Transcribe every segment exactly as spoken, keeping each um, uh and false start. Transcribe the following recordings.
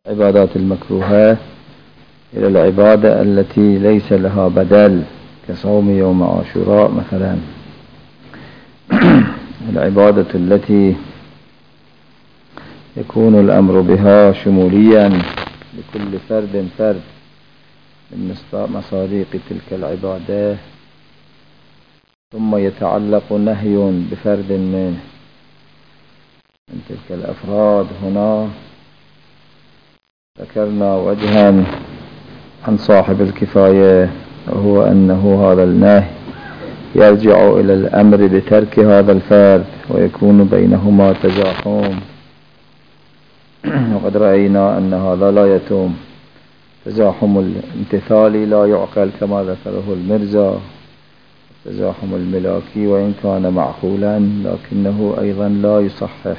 العبادات المكروهة إلى العبادة التي ليس لها بدل كصوم يوم عاشوراء مثلا. العبادة التي يكون الأمر بها شموليا لكل فرد فرد من مصادق تلك العبادة، ثم يتعلق نهي بفرد منه من تلك الأفراد. هنا ذكرنا وجها عن صاحب الكفاية، وهو أنه هذا النهي يرجع إلى الأمر بترك هذا الفرد ويكون بينهما تزاحم، وقد رأينا أن هذا لا يتم. تزاحم الامتثالي لا يعقل كما ذكره المرزا، التزاحم الملاكي وإن كان معقولا لكنه أيضا لا يصحح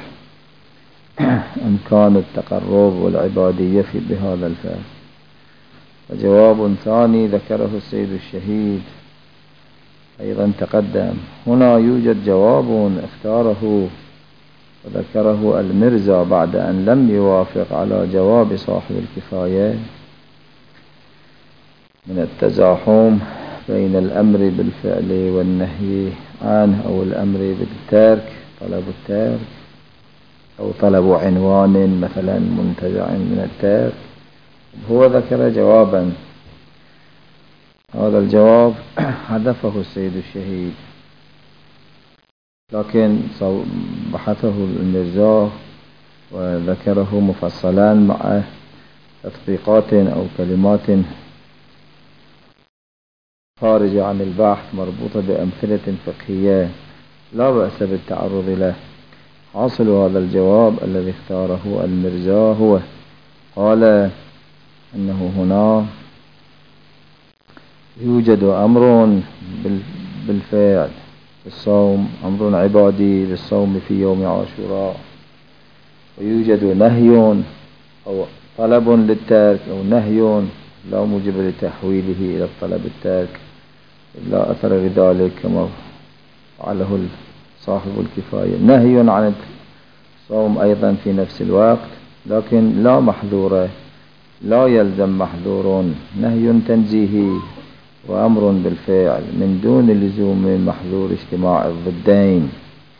إمكان التقرب والعبادية في بهذا الفعل. وجواب ثاني ذكره السيد الشهيد أيضا تقدم. هنا يوجد جواب اختاره وذكره المرزا بعد أن لم يوافق على جواب صاحب الكفاية من التزاحم بين الأمر بالفعل والنهي عنه، أو الأمر بالترك، طلب الترك أو طلب عنوان مثلا منتزع من الترك. هو ذكر جوابا، هذا الجواب حذفه السيد الشهيد، لكن بحثه المرزا وذكره مفصلا مع تطبيقات أو كلمات خارجة عن البحث مربوطة بأمثلة فقهية لا بأس بالتعرض له. حاصل هذا الجواب الذي اختاره المرزا هو قال أنه هنا يوجد أمر بالفعل بالصوم، أمر عبادي بالصوم في يوم عاشوراء، ويوجد نهي أو طلب للترك أو نهي لا موجب لتحويله إلى الطلب الترك لا أثر لذلك كما فعله صاحب الكفاية. نهي عن الصوم أيضا في نفس الوقت، لكن لا محذور، لا يلزم محذور، نهي تنزيهي وأمر بالفعل من دون لزوم محذور اجتماع الضدين،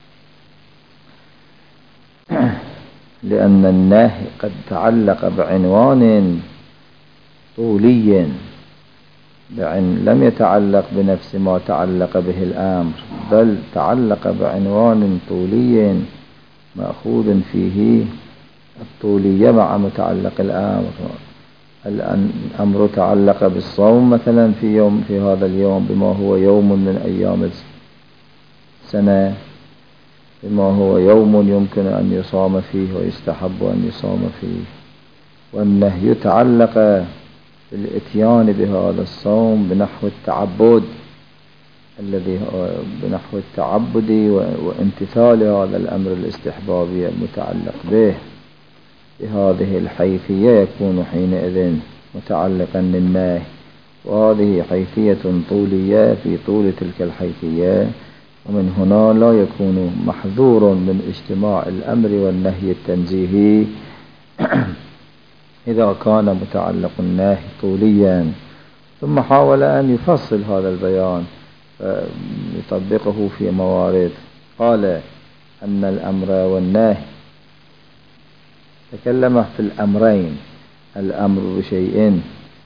لأن النهي قد تعلق بعنوان طولي بعنوان لم يتعلق بنفس ما تعلق به الأمر، بل تعلق بعنوان طولي مأخوذ فيه الطولية مع متعلق الأمر. الأمر تعلق بالصوم مثلا في يوم في هذا اليوم بما هو يوم من أيام السنة، بما هو يوم يمكن أن يصام فيه ويستحب أن يصام فيه. والنهي تعلق بالإتيان بهذا الصوم بنحو التعبد الذي بنحو التعبد وامتثال هذا الأمر الاستحبابي المتعلق به بهذه الحيثية يكون حينئذ متعلقا للنهي، وهذه حيثية طولية في طول تلك الحيثية، ومن هنا لا يكون محذور من اجتماع الأمر والنهي التنزيهي إذا كان متعلق النهي طوليا. ثم حاول أن يفصل هذا البيان يطبقه في موارد. قال أن الأمر والنهي تكلم في الأمرين، الأمر بشيء،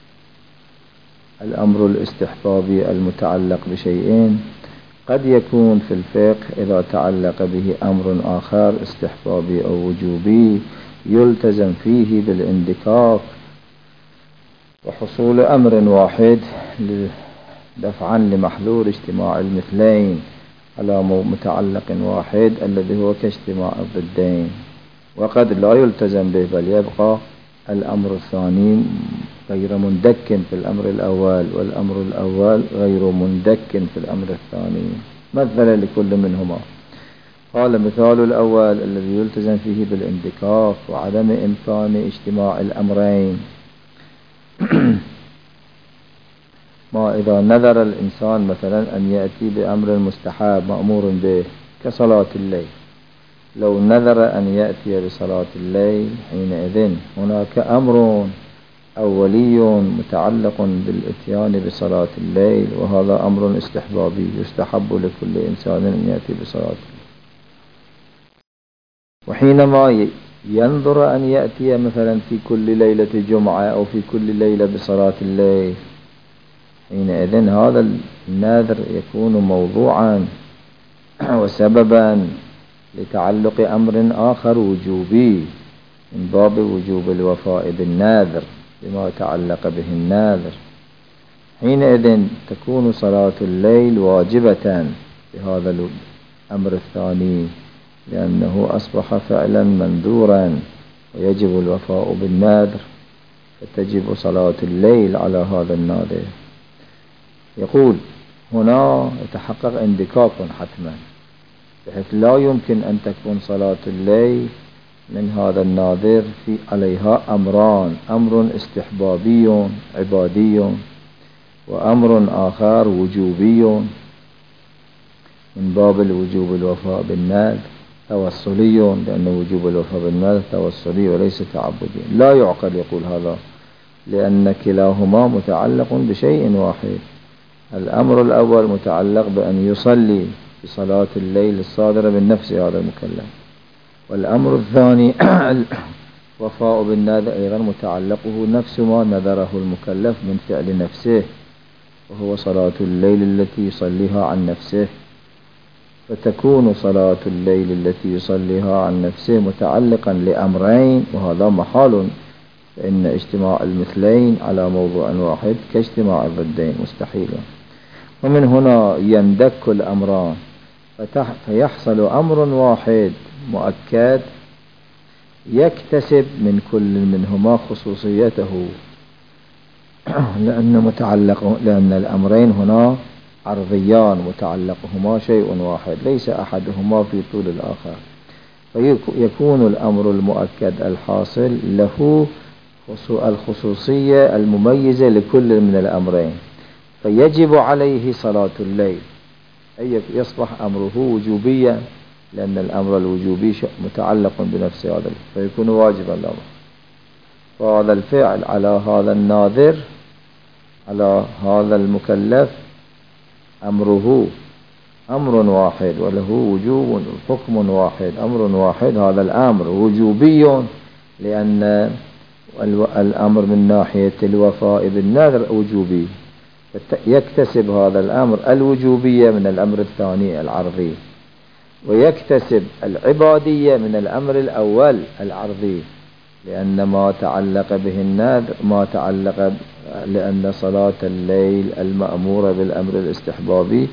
الأمر الاستحبابي المتعلق بشيء قد يكون في الفقه إذا تعلق به أمر آخر استحبابي أو وجوبي يلتزم فيه بالاندكاك وحصول أمر واحد دفعا لمحذور اجتماع المثلين على متعلق واحد الذي هو كاجتماع الضدين، وقد لا يلتزم به بل يبقى الأمر الثاني غير مندك في الأمر الأول والأمر الأول غير مندك في الأمر الثاني مثلا لكل منهما. قال مثال الأول الذي يلتزم فيه بالاندكاك وعدم إمكان اجتماع الأمرين ما إذا نذر الإنسان مثلا أن يأتي بأمر مستحب مأمور به كصلاة الليل، لو نذر أن يأتي بصلاة الليل حينئذ هناك أمر أولي متعلق بالإتيان بصلاة الليل، وهذا أمر استحبابي يستحب لكل إنسان أن يأتي بصلاة الليل. وحينما ينظر أن يأتي مثلا في كل ليلة جمعة أو في كل ليلة بصلاة الليل، حينئذ هذا النذر يكون موضوعا وسببا لتعلق أمر آخر وجوبي من باب وجوب الوفاء بالنذر بما تعلق به النذر. حينئذ تكون صلاة الليل واجبة بهذا الأمر الثاني، لأنه أصبح فعلا منذورا ويجب الوفاء بالنذر، فتجب صلاة الليل على هذا الناذر. يقول هنا يتحقق اندكاك حتما، بحيث لا يمكن أن تكون صلاة الليل من هذا الناذر في عليها أمران: أمر استحبابي عبادي، وأمر آخر وجوبي من باب الوجوب الوفاء بالنذر توسلي، لأن وجوب الوفاء بالنذر توسلي وليس تعبدي. لا يعقل يقول هذا، لأن كلاهما متعلق بشيء واحد. الأمر الأول متعلق بأن يصلي بصلاة الليل الصادرة من نفس هذا المكلف، والأمر الثاني الوفاء بالنذر أيضا متعلقه نفس ما نذره المكلف من فعل نفسه، وهو صلاة الليل التي يصليها عن نفسه. فتكون صلاة الليل التي يصليها عن نفسه متعلقا لأمرين، وهذا محال، فإن اجتماع المثلين على موضوع واحد كاجتماع الضدين مستحيل. ومن هنا يندك الأمران فيحصل أمر واحد مؤكد يكتسب من كل منهما خصوصيته، لأن متعلق لأن الأمرين هنا عرضيان متعلقهما شيء واحد، ليس أحدهما في طول الآخر. فيكون الأمر المؤكد الحاصل له الخصوصية المميزة لكل من الأمرين، فيجب عليه صلاة الليل، أي يصبح أمره وجوبيا، لأن الأمر الوجوبي متعلق بنفس هذا، فيكون واجبا له. فهذا الفعل على هذا الناذر على هذا المكلف أمره أمر واحد وله وجوب حكم واحد، أمر واحد. هذا الأمر وجوبي لأن الأمر من ناحية الوفاء بالنذر وجوبي، يكتسب هذا الأمر الوجوبية من الأمر الثاني العرضي، ويكتسب العبادية من الأمر الأول العرضي، لأن ما تعلق به النذر ما تعلق لأن صلاة الليل المأمورة بالأمر الاستحبابي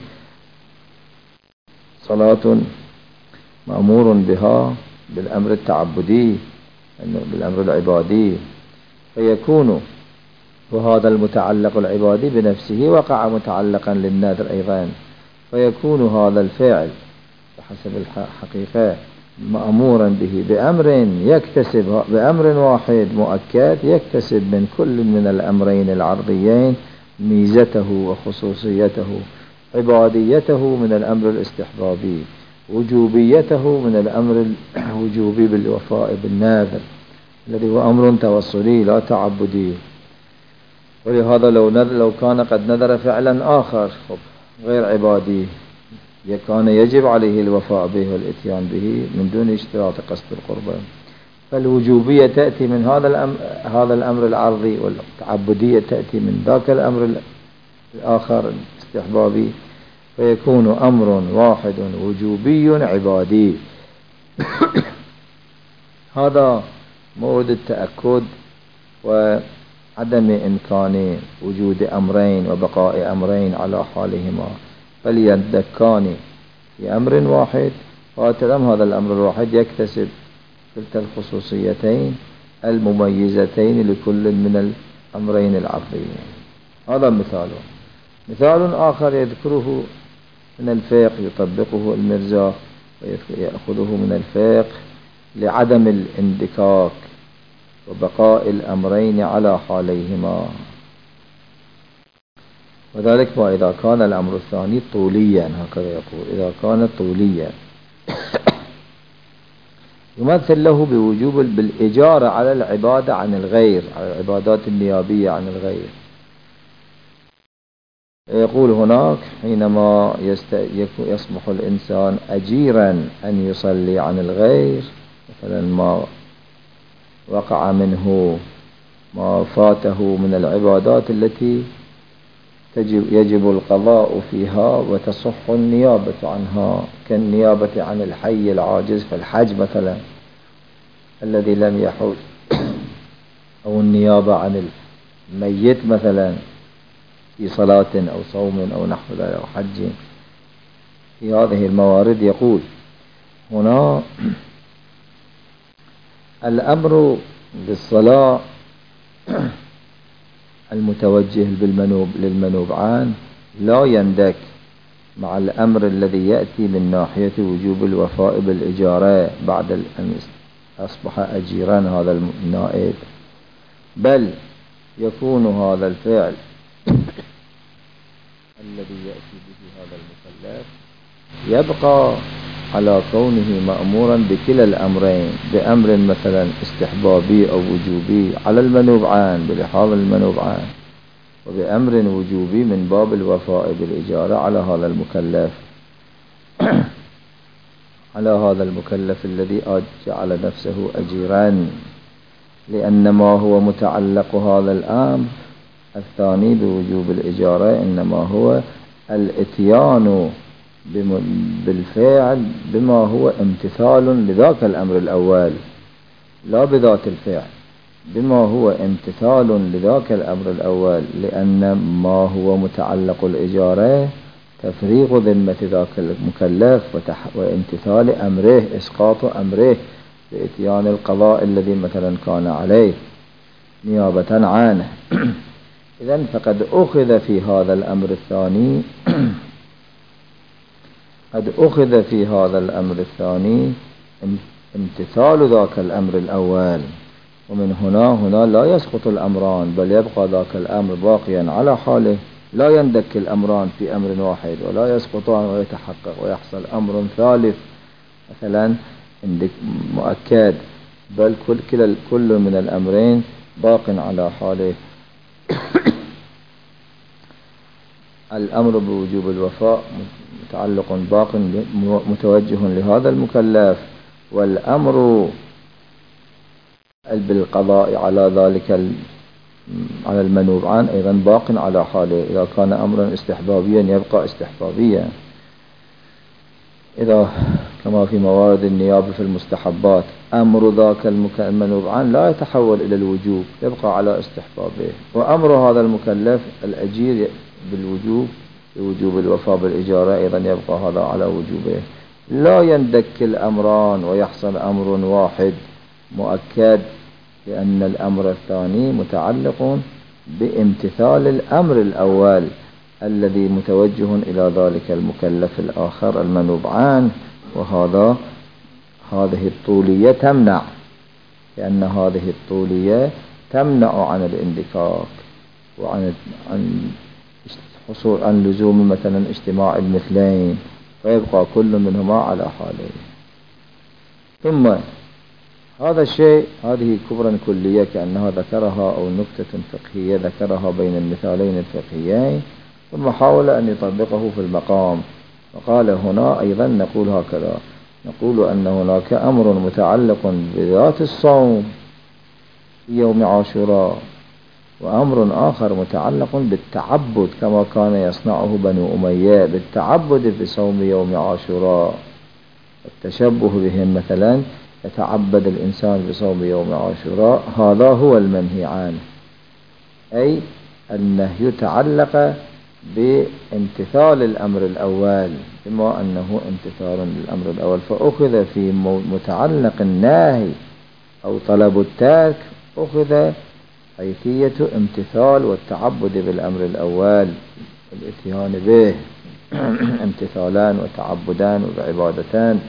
صلاة مأمور بها بالأمر التعبدي بالأمر العبادي، فيكون وهذا المتعلق العبادي بنفسه وقع متعلقا للنذر أيضا، فيكون هذا الفعل بحسب الحقيقة مأمورا به بأمر يكتسب بأمر واحد مؤكد يكتسب من كل من الأمرين العرضيين ميزته وخصوصيته، عباديته من الأمر الاستحبابي، وجوبيته من الأمر الوجوبي بالوفاء بالنذر الذي هو أمر توصلي لا تعبدي. ولهذا لو نذر لو كان قد نذر فعلا آخر غير عبادي كان يجب عليه الوفاء به والإتيان به من دون اشتراط قصد القربان. فالوجوبية تأتي من هذا الأمر هذا الأمر العرضي، والتعبدية تأتي من ذاك الأمر الآخر الاستحبابي، فيكون أمر واحد وجوبي عبادي. هذا مورد التأكد وعدم إمكان وجود أمرين وبقاء أمرين على حالهما، فليدكان في أمر واحد، وأتلم هذا الأمر الواحد يكتسب تلك الخصوصيتين المميزتين لكل من الأمرين العرضيين. هذا مثال. مثال آخر يذكره من الفقه يطبقه المرزا ويأخذه من الفقه لعدم الاندكاك وبقاء الأمرين على حاليهما، وذلك ما إذا كان الأمر الثاني طوليا، هكذا يقول إذا كان طوليا يمثل له بوجوب بالإجارة على العبادة عن الغير، على العبادات النيابية عن الغير. يقول هناك حينما يصبح الإنسان أجيرا أن يصلي عن الغير، مثلا ما وقع منه ما فاته من العبادات التي تجب يجب القضاء فيها وتصح النيابة عنها، كالنيابة عن الحي العاجز في الحج مثلا الذي لم يحج، أو النيابة عن الميت مثلا في صلاة أو صوم أو نحو ذلك أو حج. في هذه الموارد يقول هنا الأمر بالصلاة المتوجه بالمنوب للمنوب عنه لا يندك مع الأمر الذي يأتي من ناحية وجوب الوفاء بالإجارة بعد أن أصبح أجيرا هذا النائب، بل يكون هذا الفعل الذي يأتي به هذا المكلف يبقى على كونه مأمورا بكلا الأمرين، بأمر مثلا استحبابي أو وجوبي على المنوب عنه بلحاظ المنوب عنه، وبأمر وجوبي من باب الوفاء بالإجارة على هذا المكلف على هذا المكلف الذي جعل نفسه أجيرا، لأن ما هو متعلق هذا الأمر الثاني بوجوب الإجارة إنما هو الاتيان بالفعل بما هو امتثال لذاك الأمر الأول، لا بذات الفعل، بما هو امتثال لذاك الأمر الأول، لأن ما هو متعلق الإجارة تفريغ ذمة ذاك المكلف وامتثال أمره، إسقاط أمره بإتيان القضاء الذي مثلا كان عليه نيابة عنه. إذن فقد أخذ في هذا الأمر الثاني قد أخذ في هذا الأمر الثاني امتثال ذاك الأمر الأول، ومن هنا هنا لا يسقط الأمران بل يبقى ذاك الأمر باقيا على حاله، لا يندك الأمران في أمر واحد ولا يسقطان ويتحقق ويحصل أمر ثالث مثلا مؤكد، بل كل كل من الأمرين باق على حاله. الأمر بوجوب الوفاء متعلق باق متوجه لهذا المكلف، والأمر بالقضاء على ذلك على المنوب عنه أيضا باق على حاله. إذا كان أمرا استحبابيا يبقى استحبابيا، إذا كما في موارد النيابة في المستحبات أمر ذاك المنوب عنه لا يتحول إلى الوجوب يبقى على استحبابه، وأمر هذا المكلف الأجير بالوجوب بوجوب الوفاء بالإجارة أيضا يبقى هذا على وجوبه، لا يندك الأمران ويحصل أمر واحد مؤكد، لأن الأمر الثاني متعلق بامتثال الأمر الأول الذي متوجه إلى ذلك المكلف الآخر المنوب عنه، وهذا هذه الطولية تمنع، لأن هذه الطولية تمنع عن الاندكاك وعن عن حصول عن لزوم مثلا اجتماع المثلين، فيبقى كل منهما على حاله. ثم هذا الشيء هذه كبرى كلية كأنها ذكرها أو نكتة فقهية ذكرها بين المثالين الفقهيين، ثم حاول أن يطبقه في المقام، وقال هنا أيضا نقول هكذا، نقول أن هناك أمر متعلق بذات الصوم في يوم عاشوراء، وأمر آخر متعلق بالتعبد كما كان يصنعه بنو أمية بالتعبد في صوم يوم عاشوراء، التشبه بهم مثلا يتعبد الإنسان بصوم يوم عاشوراء، هذا هو المنهي عنه، أي النهي تعلق بامتثال الأمر الأول بما أنه امتثال للأمر الأول، فأخذ في متعلق النهي أو طلب الترك أخذ حيثية امتثال والتعبد بالأمر الأول الاتيان به امتثالان وتعبدان وعبادتان.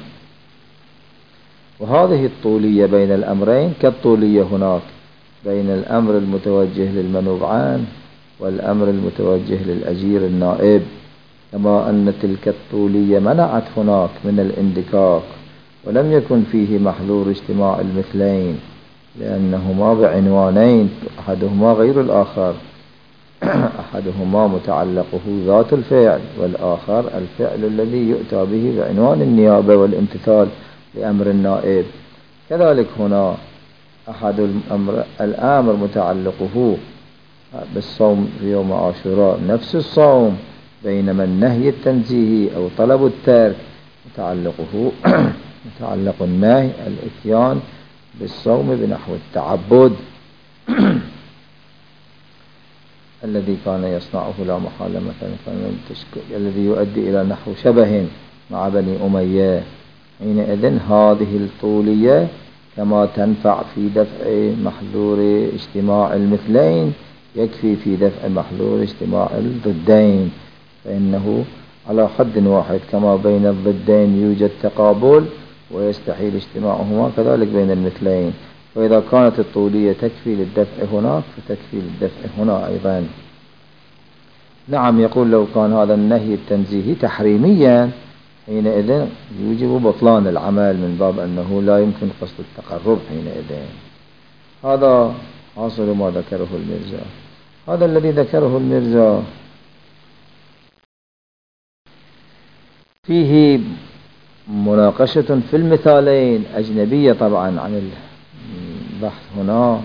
وهذه الطولية بين الأمرين كالطولية هناك بين الأمر المتوجه للمنوب عنه والأمر المتوجه للأجير النائب، كما أن تلك الطولية منعت هناك من الاندكاك ولم يكن فيه محذور اجتماع المثلين لأنهما بعنوانين أحدهما غير الآخر. أحدهما متعلقه ذات الفعل، والآخر الفعل الذي يؤتى به بعنوان النيابة والامتثال لأمر النائب. كذلك هنا أحد الأمر, الأمر متعلقه بالصوم في يوم عاشوراء نفس الصوم، بينما النهي التنزيهي أو طلب الترك متعلقه متعلق النهي الإتيان بالصوم بنحو التعبد الذي كان يصنعه لا محالة، مثلا كان الذي يؤدي إلى نحو شبه مع بني أمية. حينئذ هذه الطولية كما تنفع في دفع محذور اجتماع المثلين يكفي في دفع محذور اجتماع الضدين، فإنه على حد واحد. كما بين الضدين يوجد تقابل ويستحيل اجتماعهما، كذلك بين المثلين. وإذا كانت الطولية تكفي للدفع هناك فتكفي للدفع هنا أيضا. نعم، يقول لو كان هذا النهي التنزيهي تحريميا حينئذ يوجب بطلان العمل من باب أنه لا يمكن قصد التقرب حينئذ. هذا حاصل ما ذكره المرزا. هذا الذي ذكره المرزا فيه مناقشة في المثالين أجنبية طبعا عن البحث هنا،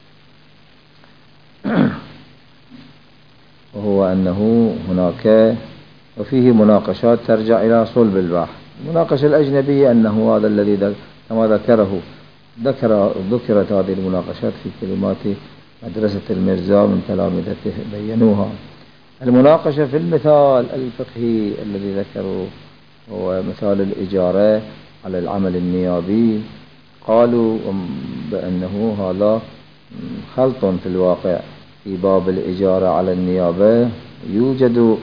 وهو أنه هناك وفيه مناقشات ترجع إلى صلب البحث. المناقشة الأجنبية أنه هذا الذي كما ذكره ذكر ذكرت هذه المناقشات في كلمات مدرسة المرزا من تلامذته بينوها. المناقشة في المثال الفقهي الذي ذكره هو مثال الإجارة على العمل النيابي. قالوا بأنه هذا خلط في الواقع. في باب الإجارة على النيابة يوجد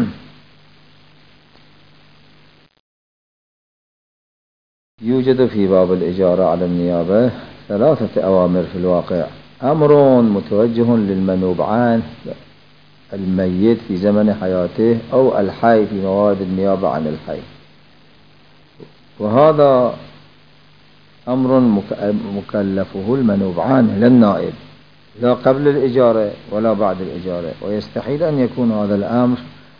يوجد في باب الإجارة على النيابة ثلاثة أوامر في الواقع. أمر متوجه للمنوب عنه الميت في زمن حياته أو الحي في مواد النيابة عن الحي، وهذا أمر مكلفه المنوب عنه للنائب، لا قبل الإجارة ولا بعد الإجارة. ويستحيل أن يكون هذا الأمر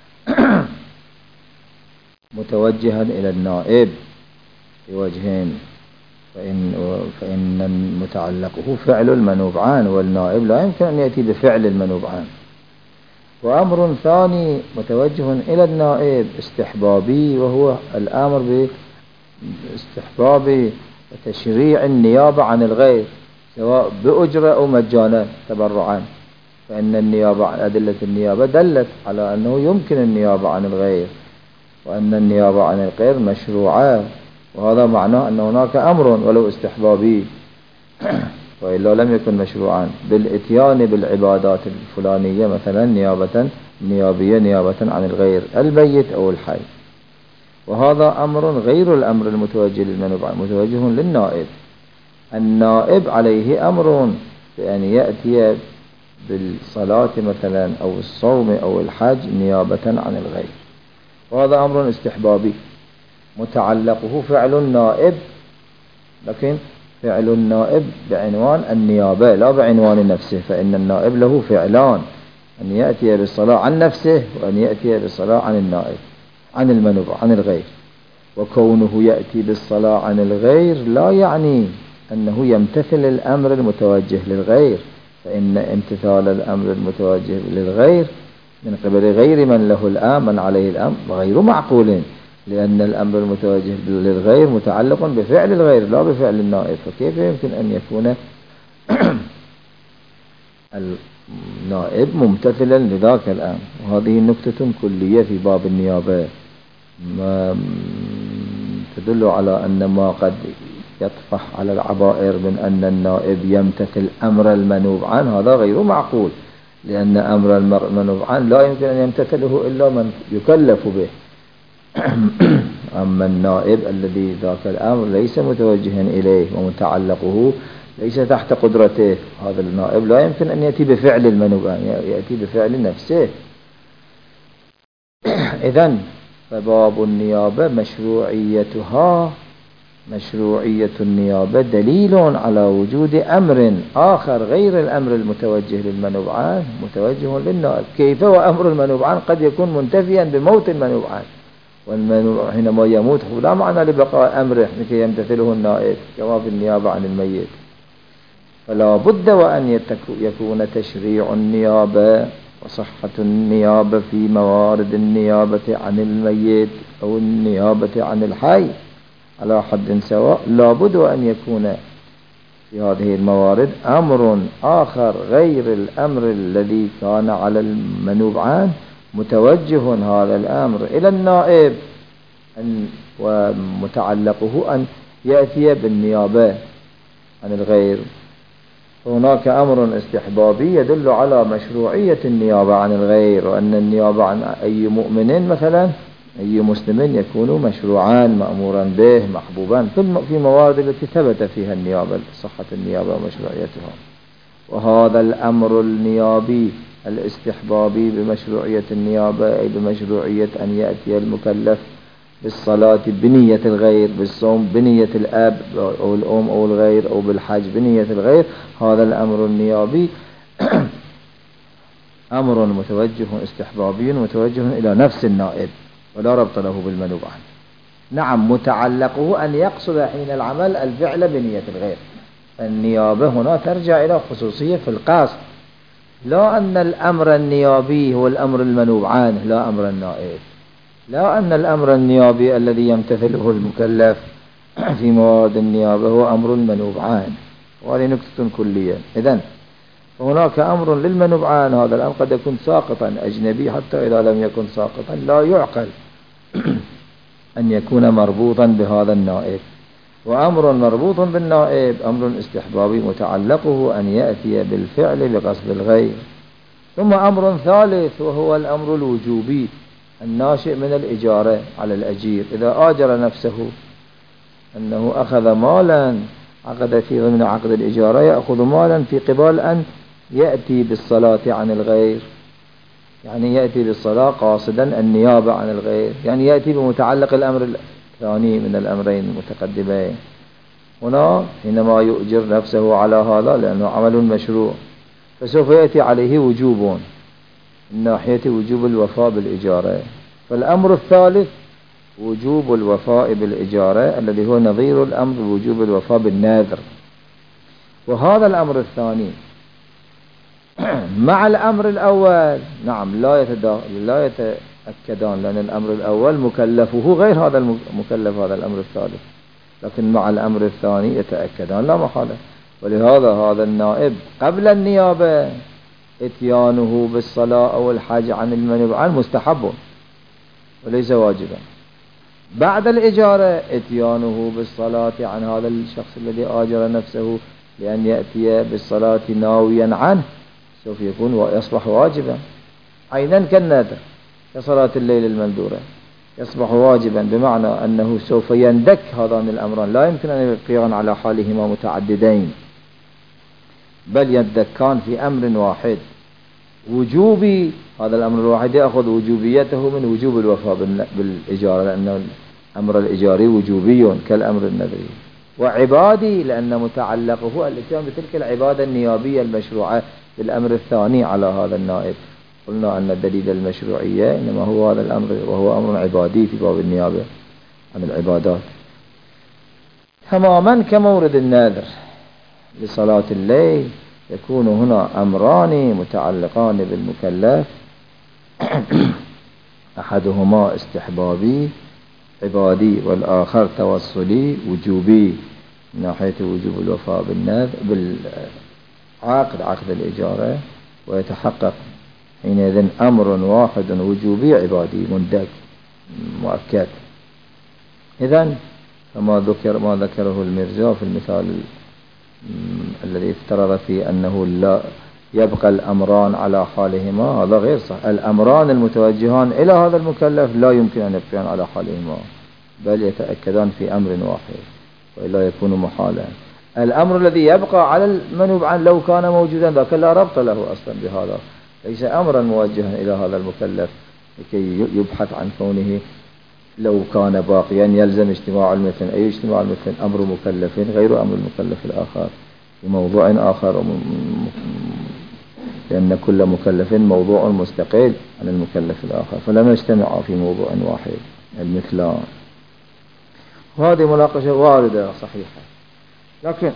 متوجها إلى النائب بوجهين، فإن, فإن متعلقه فعل المنوب عنه، والنائب لا يمكن أن يأتي بفعل المنوب عنه. وأمر ثاني متوجه إلى النائب استحبابي، وهو الأمر باستحباب تشريع النيابة عن الغير سواء بأجرة أو مجانا تبرعا، فإن النيابة أدلة النيابة دلت على أنه يمكن النيابة عن الغير، وأن النيابة عن الغير مشروعة، وهذا معناه أن هناك أمر ولو استحبابي وإلا لم يكن مشروعا بالإتيان بالعبادات الفلانية مثلا نيابة نيابية نيابة عن الغير الميت أو الحي. وهذا أمر غير الأمر المتوجه للمنوب عنه، متوجه للنائب. النائب عليه أمر بأن يأتي بالصلاة مثلا أو الصوم أو الحج نيابة عن الغير، وهذا أمر استحبابي متعلقه فعل النائب، لكن فعل النائب بعنوان النيابة لا بعنوان نفسه، فإن النائب له فعلان: أن يأتي بالصلاة عن نفسه وأن يأتي بالصلاة عن النائب عن المنوب عن الغير. وكونه يأتي بالصلاة عن الغير لا يعني أنه يمتثل الأمر المتوجه للغير، فإن امتثال الأمر المتوجه للغير من قبل غير من له الآن من عليه الأمر غير معقول، لأن الأمر المتوجه للغير متعلق بفعل الغير لا بفعل النائب، فكيف يمكن أن يكون النائب ممتثلا لذاك الأمر؟ وهذه نكتة كلية في باب النيابة ما تدل على أن ما قد يطفح على العبائر من أن النائب يمتثل أمر المنوب عنه هذا غير معقول، لأن أمر المنوب عنه لا يمكن أن يمتثله إلا من يكلف به. أما النائب الذي ذاك الأمر ليس متوجها إليه ومتعلقه ليس تحت قدرته، هذا النائب لا يمكن أن يأتي بفعل المنوب عنه، يأتي بفعل نفسه. إذن فباب النيابة مشروعيتها مشروعية النيابة دليل على وجود أمر آخر غير الأمر المتوجه للمنوب عنه متوجه للنائب. كيف وأمر المنوب عنه قد يكون منتفيا بموت المنوب عنه، والمنوب حينما يموت لا معنى لبقاء أمره لكي يمتثله النائب كما في النيابة عن الميت. فلا بد وأن يكون تشريع النيابة وصحة النيابة في موارد النيابة عن الميت أو النيابة عن الحي على حد سواء. لا بد أن يكون في هذه الموارد أمر آخر غير الأمر الذي كان على المنوب عنه متوجه هذا الأمر إلى النائب أن ومتعلقه أن يأتي بالنيابة عن الغير. هناك أمر استحبابي يدل على مشروعية النيابة عن الغير، وأن النيابة عن أي مؤمن مثلا أي مسلم يكون مشروعا مأمورا به محبوبا في الموارد التي ثبت فيها النيابة صحة النيابة ومشروعيتها. وهذا الأمر النيابي الاستحبابي بمشروعية النيابة أي بمشروعية أن يأتي المكلف بالصلاة بنية الغير، بالصوم بنية الأب أو الأم أو الغير، أو بالحج بنية الغير. هذا الأمر النيابي أمر متوجه استحبابي متوجه إلى نفس النائب ولا ربط له بالمنوب عنه. نعم متعلقه أن يقصد حين العمل الفعل بنية الغير. النيابة هنا ترجع إلى خصوصية في القصد، لا أن الأمر النيابي هو الأمر المنوب عنه لا أمر النائب، لا أن الأمر النيابي الذي يمتثله المكلف في موارد النيابة هو أمر المنوب عنه. وهذه نكتة كلية. إذن فهناك أمر للمنوب عنه، هذا الأمر قد يكون ساقطا أجنبي حتى إذا لم يكن ساقطا لا يعقل أن يكون مربوطا بهذا النائب. وأمر مربوط بالنائب أمر استحبابي متعلقه أن يأتي بالفعل بقصد الغير. ثم أمر ثالث وهو الأمر الوجوبي الناشئ من الإجارة على الأجير. إذا آجر نفسه أنه أخذ مالا عقد في ضمن عقد الإجارة يأخذ مالا في قبال أن يأتي بالصلاة عن الغير، يعني يأتي بالصلاة قاصدا النيابة عن الغير، يعني يأتي بمتعلق الأمر الثاني من الأمرين المتقدمين. هنا حينما يؤجر نفسه على هذا لأنه عمل مشروع فسوف يأتي عليه وجوب من ناحية وجوب الوفاء بالإجارة. فالأمر الثالث وجوب الوفاء بالإجارة الذي هو نظير الأمر وجوب الوفاء بالناذر. وهذا الأمر الثاني مع الأمر الأول نعم لا لا يتأكدان، لأن الأمر الأول مكلفه غير هذا المكلف هذا الأمر الثالث، لكن مع الأمر الثاني يتأكدان لا محالة. ولهذا هذا النائب قبل النيابة اتيانه بالصلاة أو الحج عن المنوب عنه مستحب وليس واجبا. بعد الإجارة اتيانه بالصلاة عن هذا الشخص الذي آجر نفسه لأن يأتي بالصلاة ناويا عنه سوف يكون ويصبح واجبا عينا كالنادر كصلاة الليل المندورة، يصبح واجبا بمعنى أنه سوف يندك هذان الأمران، لا يمكن أن يبقيان على حالهما متعددين بل يندكان في أمر واحد وجوبي. هذا الأمر الواحد يأخذ وجوبيته من وجوب الوفاء بالإجارة لأن الأمر الإجاري وجوبي كالأمر النذري، وعبادي لأن متعلقه الاتيان بتلك العبادة النيابية المشروعة بالأمر الثاني على هذا النائب. قلنا أن الدليل المشروعية إنما هو هذا الأمر وهو أمر عبادي في باب النيابة عن العبادات تماما كمورد النذر لصلاة الليل. يكون هنا أمران متعلقان بالمكلف أحدهما استحبابي عبادي والآخر توصلي وجوبي من ناحية وجوب الوفاء بالنذر بالعقد عقد الإجارة، ويتحقق حينئذ أمر واحد وجوبي عبادي مندك مؤكد. إذن فما ذكر ما ذكره المرزا في المثال الذي افترض فيه أنه لا يبقى الأمران على حالهما هذا غير صح. الأمران المتوجهان إلى هذا المكلف لا يمكن أن يبقيان على حالهما بل يتأكدان في أمر واحد وإلا يكون محالا. الأمر الذي يبقى على المنوب عنه لو كان موجودا ذاك لا ربط له أصلا بهذا، ليس أمرا موجها إلى هذا المكلف لكي يبحث عن كونه لو كان باقيا يلزم اجتماع المثل. أي اجتماع المثل؟ أمر مكلف غير أمر المكلف الآخر في موضوع آخر، لأن كل مكلف موضوع مستقل عن المكلف الآخر، فلم يجتمع في موضوع واحد المثلان. وهذه مناقشة واردة صحيحة، لكن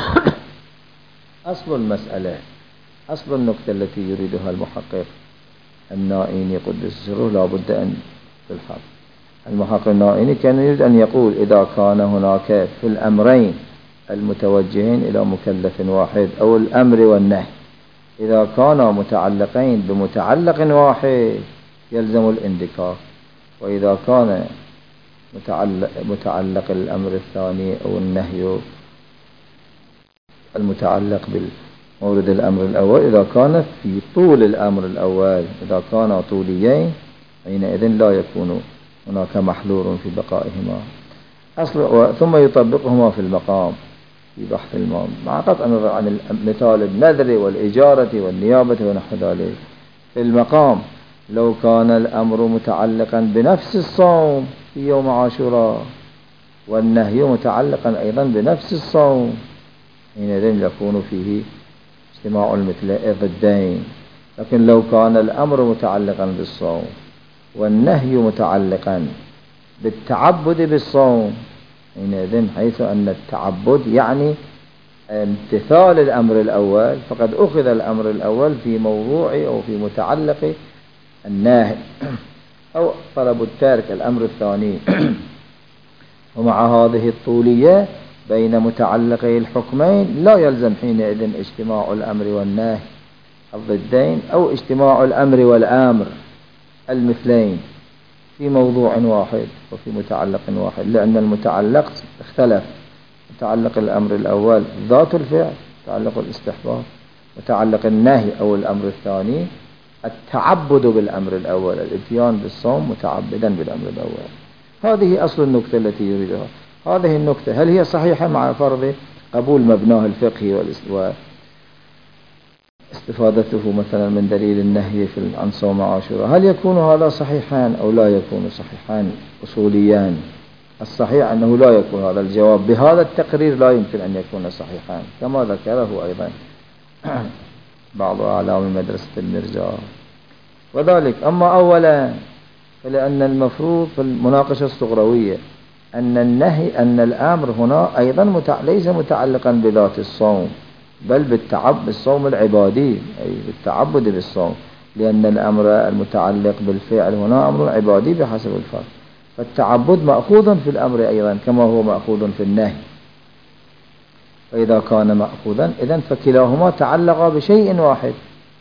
أصل المسألة، أصل النقطة التي يريدها المحقق النائيني قدس سره لا بد أن تلحظ. المحقق النائيني كان يريد أن يقول إذا كان هناك في الأمرين المتوجهين إلى مكلف واحد أو الأمر والنهي إذا كانا متعلقين بمتعلق واحد يلزم الاندكاك، وإذا كان متعلق, متعلق الأمر الثاني أو النهي المتعلق بمورد الأمر الأول إذا كان في طول الأمر الأول إذا كان طوليين حينئذ لا يكون هناك محذور في بقائهما أصل، ثم يطبقهما في المقام في بحث المام مع قطع النظر عن مثال النذر والإجارة والنيابة ونحو ذلك. في المقام لو كان الأمر متعلقا بنفس الصوم في يوم عاشوراء والنهي متعلقا أيضا بنفس الصوم حينئذ يكون فيه اجتماع المثل ضدين. لكن لو كان الأمر متعلقا بالصوم والنهي متعلقا بالتعبد بالصوم حينئذ حيث أن التعبد يعني امتثال الأمر الأول فقد أخذ الأمر الأول في موضوع أو في متعلق الناهي أو طلب التارك الأمر الثاني. ومع هذه الطولية بين متعلقي الحكمين لا يلزم حينئذ اجتماع الأمر والنهي الضدين أو اجتماع الأمر والآمر المثلين في موضوع واحد وفي متعلق واحد، لأن المتعلق اختلف. متعلق الأمر الأول ذات الفعل متعلق الاستحباب، متعلق النهي أو الأمر الثاني التعبد بالأمر الأول الاتيان بالصوم متعبدا بالأمر الأول. هذه أصل النكتة التي يريدها. هذه النكتة هل هي صحيحة مع فرض قبول مبناه الفقهي واستفادته مثلا من دليل النهي في عن صوم عاشوراء؟ هل يكون هذا صحيحان أو لا يكون صحيحان أصوليان؟ الصحيح أنه لا يكون. هذا الجواب بهذا التقرير لا يمكن أن يكون صحيحان كما ذكره أيضا بعض أعلام مدرسة المرزا. وذلك أما أولا فلأن المفروض في المناقشة الصغروية أن النهي أن الأمر هنا أيضا متع... ليس متعلقا بذات الصوم بل بالتعب بالصوم العبادي أي بالتعبد بالصوم، لأن الأمر المتعلق بالفعل هنا أمر عبادي بحسب الفرق، فالتعبد مأخوذ في الأمر أيضا كما هو مأخوذ في النهي. فإذا كان مأخوذا إذن فكلاهما تعلقا بشيء واحد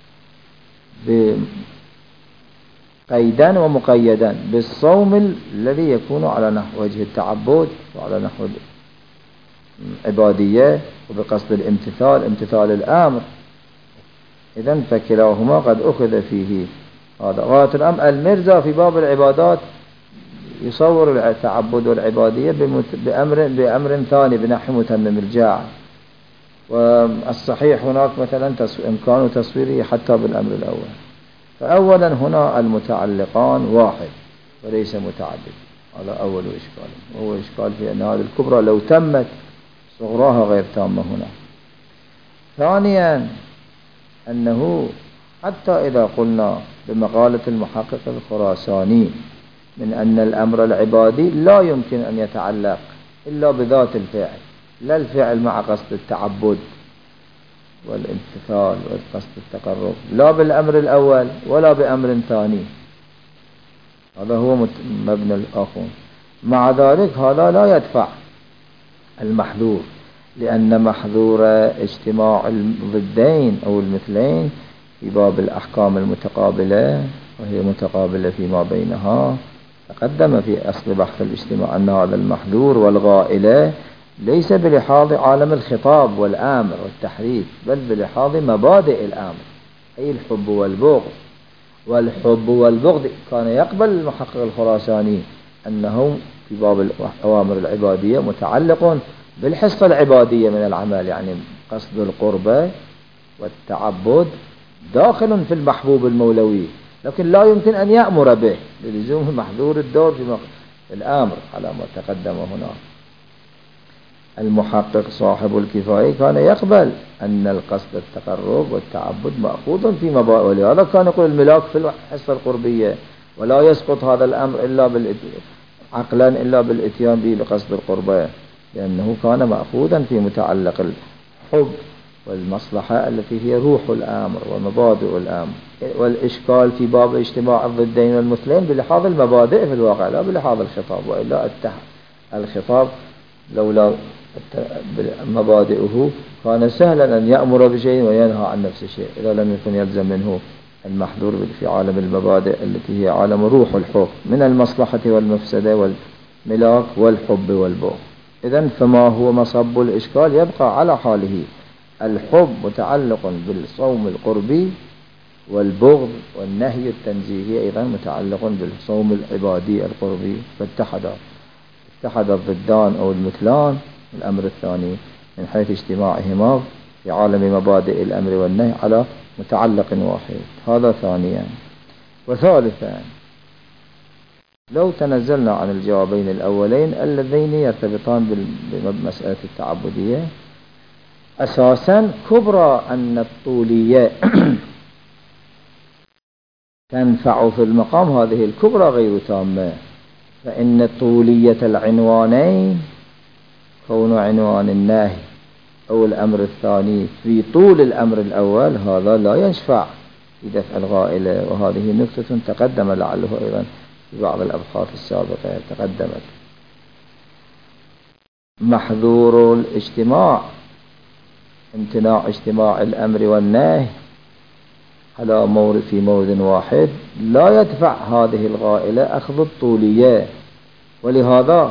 قيدا ومقيدا بالصوم الذي يكون على نحو وجه التعبد وعلى نحو العبادية وبقصد الامتثال امتثال الأمر. إذن فكلاهما قد أخذ فيه هذا. غاية الأمر المرزا في باب العبادات يصور التعبد والعبادية بأمر, بأمر ثاني بنحو متمم الجاع، والصحيح هناك مثلا إمكان تصويره حتى بالأمر الأول. فأولا هنا المتعلقان واحد وليس متعدد، هذا أول إشكال. وهو إشكال في أن هذه الكبرى لو تمت صغراها غير تامة هنا. ثانيا أنه حتى إذا قلنا بمقالة المحقق الخراساني من أن الأمر العبادي لا يمكن أن يتعلق إلا بذات الفعل، لا الفعل مع قصد التعبد والامتثال وقصد التقرب، لا بالأمر الأول ولا بأمر ثاني، هذا هو مبنى الآخر. مع ذلك هذا لا يدفع المحذور، لأن محذور اجتماع الضدين أو المثلين في باب الأحكام المتقابلة وهي متقابلة فيما بينها تقدم في أصل بحث الاجتماع أن هذا المحذور والغائلة ليس بلحاظ عالم الخطاب والآمر والتحريف بل بلحاظ مبادئ الآمر أي الحب والبغض. والحب والبغض كان يقبل المحقق الخراساني أنه في باب الأوامر العبادية متعلق بالحصة العبادية من العمل، يعني قصد القربة والتعبد داخل في المحبوب المولوي، لكن لا يمكن أن يأمر به للزوم محذور الدور في الأمر على ما تقدم هنا. المحقق صاحب الكفاية كان يقبل أن القصد التقرب والتعبد مأخوذ في مبادئ، ولهذا كان يقول الملاك في الحصة القربية ولا يسقط هذا الأمر إلا بالإت... عقلا إلا بالإتيان به بقصد القربة، لأنه كان مأخوذا في متعلق الحب والمصلحة التي هي روح الأمر ومبادئ الأمر. والإشكال في باب اجتماع الضدين والمثلين بلحاظ المبادئ في الواقع لا بلحاظ الخطاب، وإلا التح... الخطاب لولا مبادئه كان سهلا أن يأمر بشيء وينهى عن نفس الشيء إذا لم يكن يلزم منه المحظور في عالم المبادئ التي هي عالم روح الحكم من المصلحة والمفسدة والملاك والحب والبغض. إذن فما هو مصب الإشكال يبقى على حاله. الحب متعلق بالصوم القربي، والبغض والنهي التنزيهي أيضا متعلق بالصوم العبادي القربي، فاتحدا اتحد الضدان أو المثلان الأمر الثاني من حيث اجتماعهما في عالم مبادئ الأمر والنهي على متعلق واحد. هذا ثانيا. وثالثا، لو تنزلنا عن الجوابين الأولين اللذين يرتبطان بمسألة التعبدية، أساسا كبرى أن الطولية تنفع في المقام، هذه الكبرى غير تامة، فإن طولية العنوانين كون عنوان النهي أو الأمر الثاني في طول الأمر الأول هذا لا ينفع في دفع الغائلة، وهذه نكتة تقدم لعله أيضا في بعض الأبحاث السابقة تقدمت. محظور الاجتماع امتناع اجتماع الأمر والنهي على مورد في مورد واحد لا يدفع هذه الغائلة أخذ الطولية. ولهذا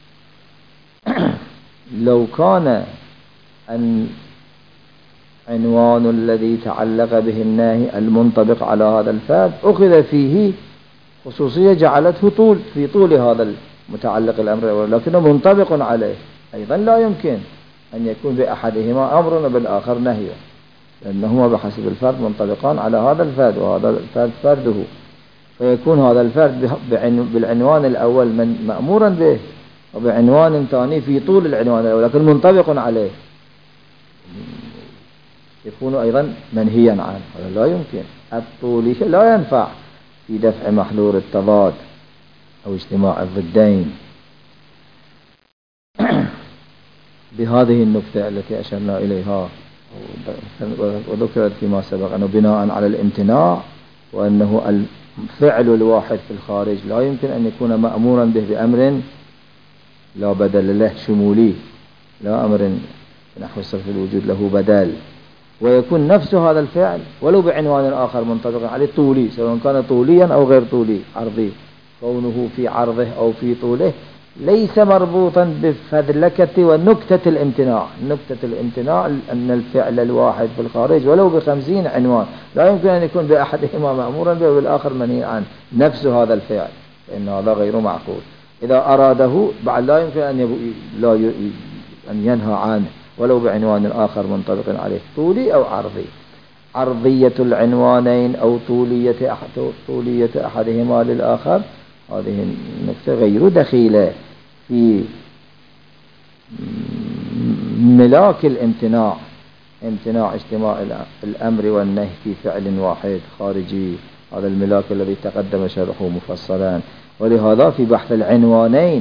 لو كان أن عنوان الذي تعلق به النهي المنطبق على هذا الفرد أخذ فيه خصوصية جعلته طول في طول هذا المتعلق الأمر، لكنه منطبق عليه، أيضا لا يمكن أن يكون بأحدهما أمر وبالآخر نهي، لأنهما بحسب الفرد منطبقان على هذا الفرد وهذا الفرد فرده، فيكون هذا الفرد بالعنوان الأول من مأمورا به وبعنوان ثاني في طول العنوان الأول لكن منطبق عليه يكون أيضا منهيا عنه. هذا لا يمكن. الطولي لا ينفع في دفع محظور التضاد أو اجتماع الضدين. بهذه النكتة التي أشرنا إليها وذكرت فيما سبق أنه بناء على الامتناع وأنه الفعل الواحد في الخارج لا يمكن أن يكون مأمورا به بأمر لا بدل له شمولي، لا أمر نحو صرف الوجود له بدل، ويكون نفس هذا الفعل ولو بعنوان آخر منطبقا عليه طولي، سواء كان طوليا أو غير طولي عرضي، كونه في عرضه أو في طوله ليس مربوطا بفذلكة ونكتة الامتناع. نكتة الامتناع أن الفعل الواحد في الخارج ولو بخمسين عنوان لا يمكن أن يكون بأحدهما مأمورا به والآخر منهي عنه نفس هذا الفعل، فإن هذا غير معقول. إذا أراده بعد لا يمكن أن, يبو... لا ي... أن ينهى عنه ولو بعنوان آخر منطبق عليه طولي أو عرضي. عرضية العنوانين أو طولية أحد... طولية أحدهما للآخر هذه النكتة غير دخيلة في ملاك الامتناع، امتناع اجتماع الأمر والنهي في فعل واحد خارجي، هذا الملاك الذي تقدم شرحه مفصلا. ولهذا في بحث العنوانين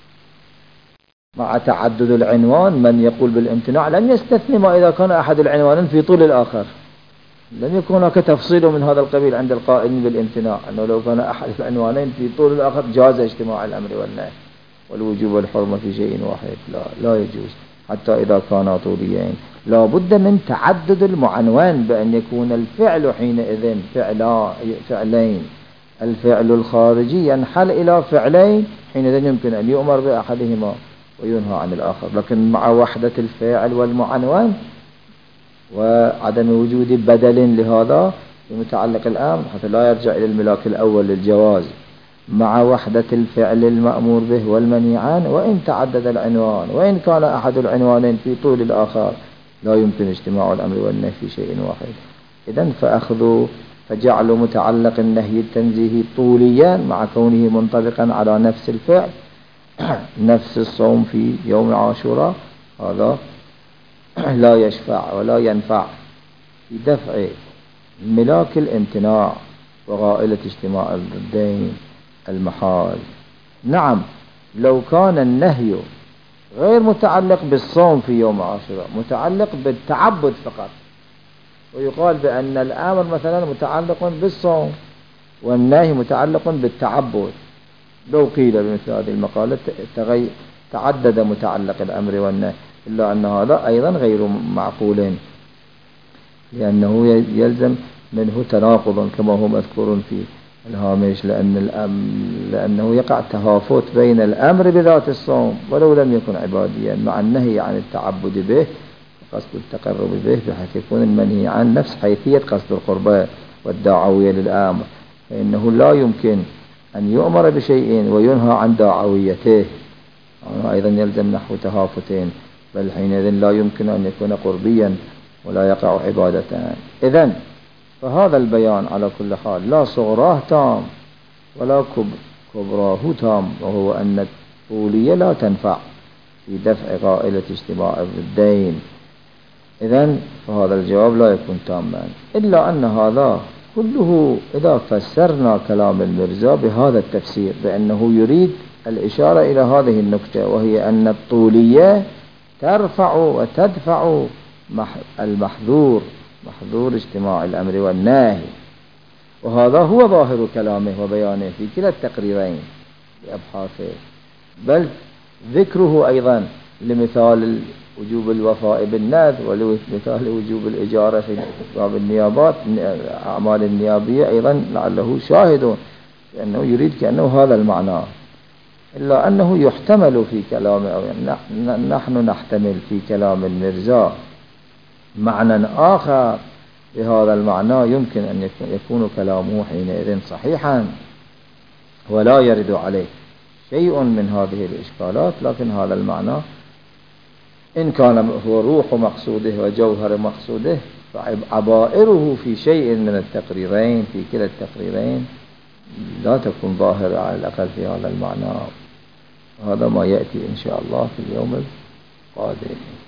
مع تعدد العنوان من يقول بالامتناع لم يستثني ما إذا كان أحد العنوانين في طول الآخر، لم يكن هناك تفصيل من هذا القبيل عند القائلين بالامتناع، أنه لو كان أحد العنوانين في طول الآخر جاز اجتماع الأمر والنهي والوجوب والحرمة في شيء واحد، لا لا يجوز حتى إذا كانا طوليين. لا بد من تعدد المعنوان بأن يكون الفعل حينئذ فعلا فعلين، الفعل الخارجي ينحل إلى فعلين، حينئذ يمكن أن يؤمر بأحدهما وينهى عن الآخر، لكن مع وحدة الفاعل والمعنون وعدم وجود بدل لهذا بمتعلق الأمر حتى لا يرجع إلى الملاك الأول للجواز، مع وحدة الفعل المأمور به والمنهي عنه وإن تعدد العنوان، وإن كان أحد العنوانين في طول الآخر لا يمكن اجتماع الأمر والنهي في شيء واحد. إذن فأخذ فجعل متعلق النهي التنزيهي طوليا مع كونه منطبقا على نفس الفعل نفس الصوم في يوم عاشوراء، هذا لا يشفع ولا ينفع في دفع ملاك الامتناع وغائلة اجتماع الضدين المحال. نعم لو كان النهي غير متعلق بالصوم في يوم عاشوراء، متعلق بالتعبد فقط، ويقال بأن الأمر مثلا متعلق بالصوم والنهي متعلق بالتعبد، لو قيل بمثل هذه المقالة تعدد متعلق الأمر والنهي، إلا أن هذا أيضا غير معقول، لأنه يلزم منه تناقض كما هو مذكور في الهامش، لأن الأم لأنه يقع تهافت بين الأمر بذات الصوم ولو لم يكن عباديا مع النهي عن التعبد به قصد التقرب به، بحيث يكون المنهي عن نفس حيثية قصد القربة والدعوية للأمر، فإنه لا يمكن أن يؤمر بشيء وينهى عن دعويته، أيضا يلزم نحو تهافتين، بل حينئذ لا يمكن أن يكون قربيا ولا يقع عبادة. إذن فهذا البيان على كل حال لا صغراه تام ولا كبراه تام، وهو أن الطولية لا تنفع في دفع غائلة اجتماع الضدين. إذن فهذا الجواب لا يكون تاما، إلا أن هذا كله إذا فسرنا كلام المرزا بهذا التفسير بأنه يريد الإشارة إلى هذه النكتة، وهي أن الطولية ترفع وتدفع المحذور، محذور اجتماع الأمر والنهي، وهذا هو ظاهر كلامه وبيانه في كلا التقريرين بأبحاثه، بل ذكره أيضا لمثال وجوب الوفاء بالنذر ولمثال وجوب الإجارة في باب النيابات أعمال النيابية أيضا لعله شاهد، لأنه يريد كأنه هذا المعنى، إلا أنه يحتمل في كلام أو نحن نحتمل في كلام المرزا معنى آخر بهذا المعنى، يمكن أن يكون كلامه حينئذ صحيحا ولا يرد عليه شيء من هذه الإشكالات، لكن هذا المعنى إن كان هو روح مقصوده وجوهر مقصوده فعبائره في شيء من التقريرين في كلا التقريرين لا تكون ظاهرة على الأقل في هذا المعنى. هذا ما يأتي إن شاء الله في اليوم القادم.